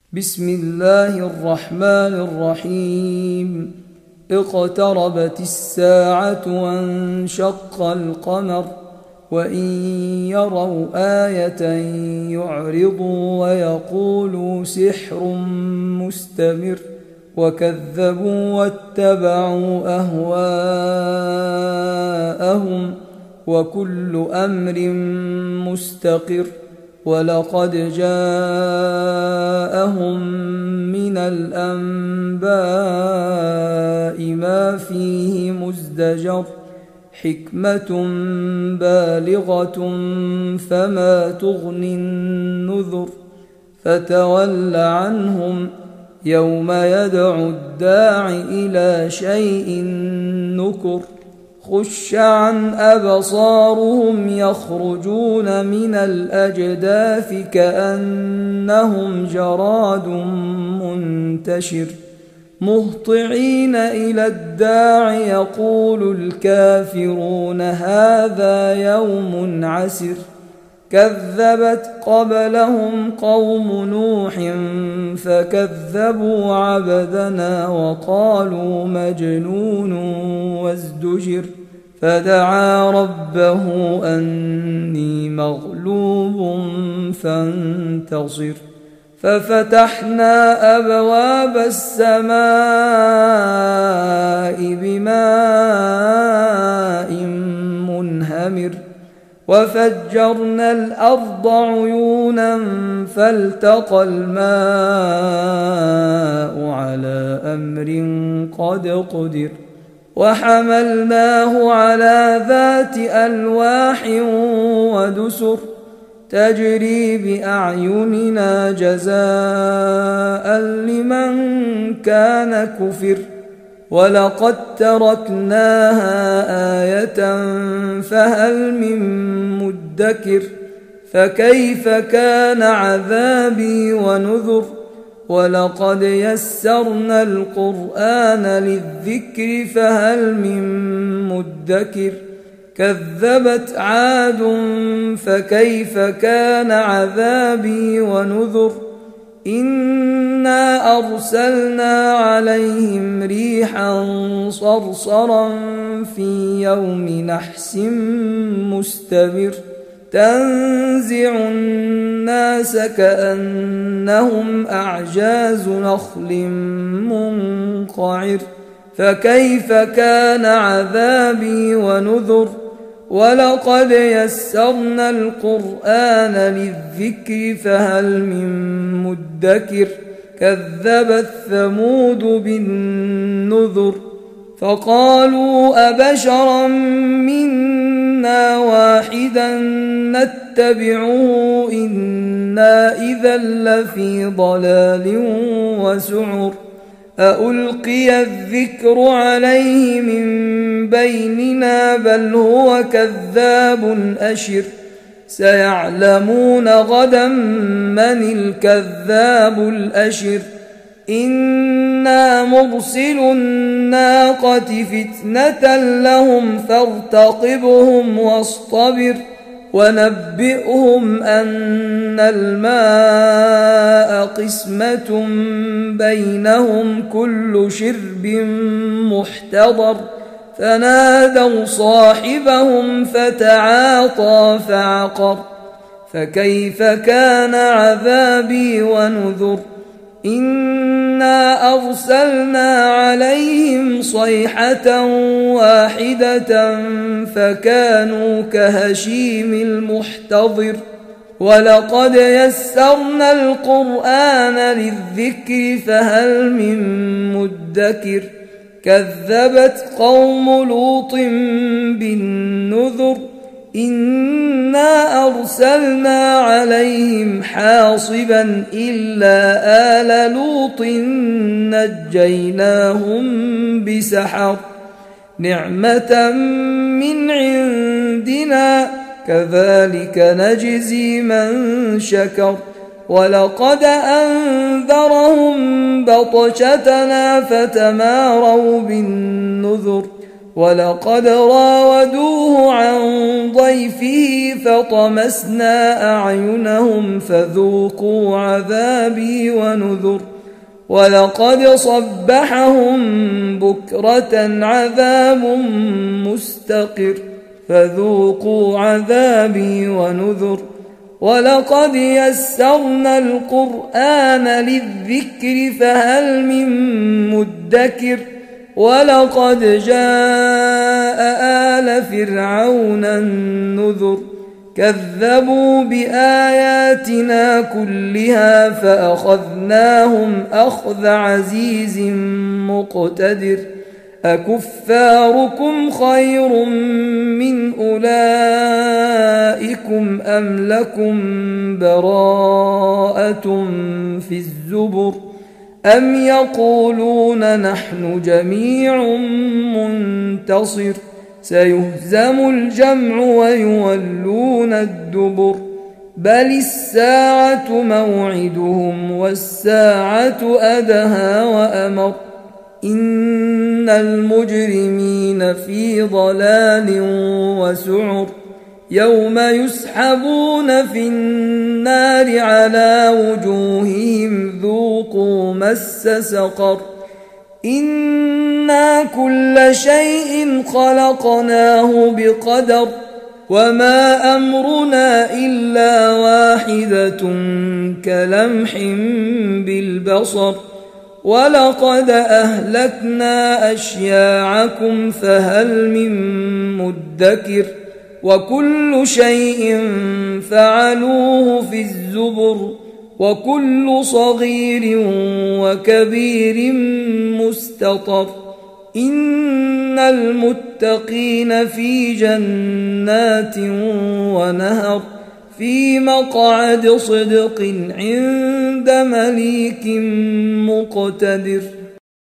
بسم الله الرحمن الرحيم. اقتربت الساعة وانشق القمر وإن يروا آية يعرضوا ويقولوا سحر مستمر وكذبوا واتبعوا أهواءهم وكل أمر مستقر ولقد جاءهم من الأنباء ما فيه مزدجر حكمة بالغة فما تغني النذر فتول عنهم يوم يدعو الداع إلى شيء نكر خش عن أبصارهم يخرجون من الأجداث كأنهم جراد منتشر مهطعين إلى الداع يقول الكافرون هذا يوم عسر كذبت قبلهم قوم نوح فكذبوا عبدنا وقالوا مجنون وازدجر فدعا ربه أني مغلوب فانتصر ففتحنا أبواب السماء بماء منهمر وفجرنا الأرض عيونا فالتقى الماء على أمر قد قدر وحملناه على ذات ألواح ودسر تجري بأعيننا جزاء لمن كان كفر ولقد تركناها آية فهل من مدكر فكيف كان عذابي ونذر ولقد يسرنا القرآن للذكر فهل من مدكر كذبت عاد فكيف كان عذابي ونذر إنا أرسلنا عليهم ريحا صرصرا في يوم نحس مستمر تنزع الناس كأنهم أعجاز نخل منقعر فكيف كان عذابي ونذر ولقد يسرنا القرآن للذكر فهل من مدكر كذبت ثمود بالنذر فقالوا أبشرا منا واحدا نتبعه إنا إذا لفي ضلال وسعر أألقي الذكر عليه من بيننا بل هو كذاب أشر سيعلمون غدا من الكذاب الأشر إنا مرسل الناقة فتنة لهم فارتقبهم واصطبر ونبئهم أن الماء قسمة بينهم كل شرب محتضر فنادوا صاحبهم فتعاطى فعقر فكيف كان عذابي ونذر إنا أرسلنا عليهم صيحة واحدة فكانوا كهشيم المحتضر ولقد يسرنا القرآن للذكر فهل من مدكر كذبت قوم لوط بالنذر إنا أرسلنا عليهم حاصبا إلا آل لوط نجيناهم بسحر نعمة من عندنا كذلك نجزي من شكر ولقد أنذرهم بطشتنا فتماروا بالنذر ولقد راودوه عن ضيفه فطمسنا أعينهم فذوقوا عذابي ونذر ولقد صبحهم بكرة عذاب مستقر فذوقوا عذابي ونذر ولقد يسرنا القرآن للذكر فهل من مدكر ولقد جاء آل فرعون النذر كذبوا بآياتنا كلها فأخذناهم أخذ عزيز مقتدر أكفاركم خير من أولئكم أم لكم براءة في الزبر أم يقولون نحن جميع منتصر سيهزم الجمع ويولون الدبر بل الساعة موعدهم والساعة أدهى وأمر إن المجرمين في ضلال وسعر يوم يسحبون في النار على وجوههم ذوقوا مس سقر إنا كل شيء خلقناه بقدر وما أمرنا إلا واحدة كلمح بالبصر ولقد أهلكنا أشياعكم فهل من مدكر وكل شيء فعلوه في الزبر وكل صغير وكبير مستطر إن المتقين في جنات ونهر في مقعد صدق عند مليك مقتدر.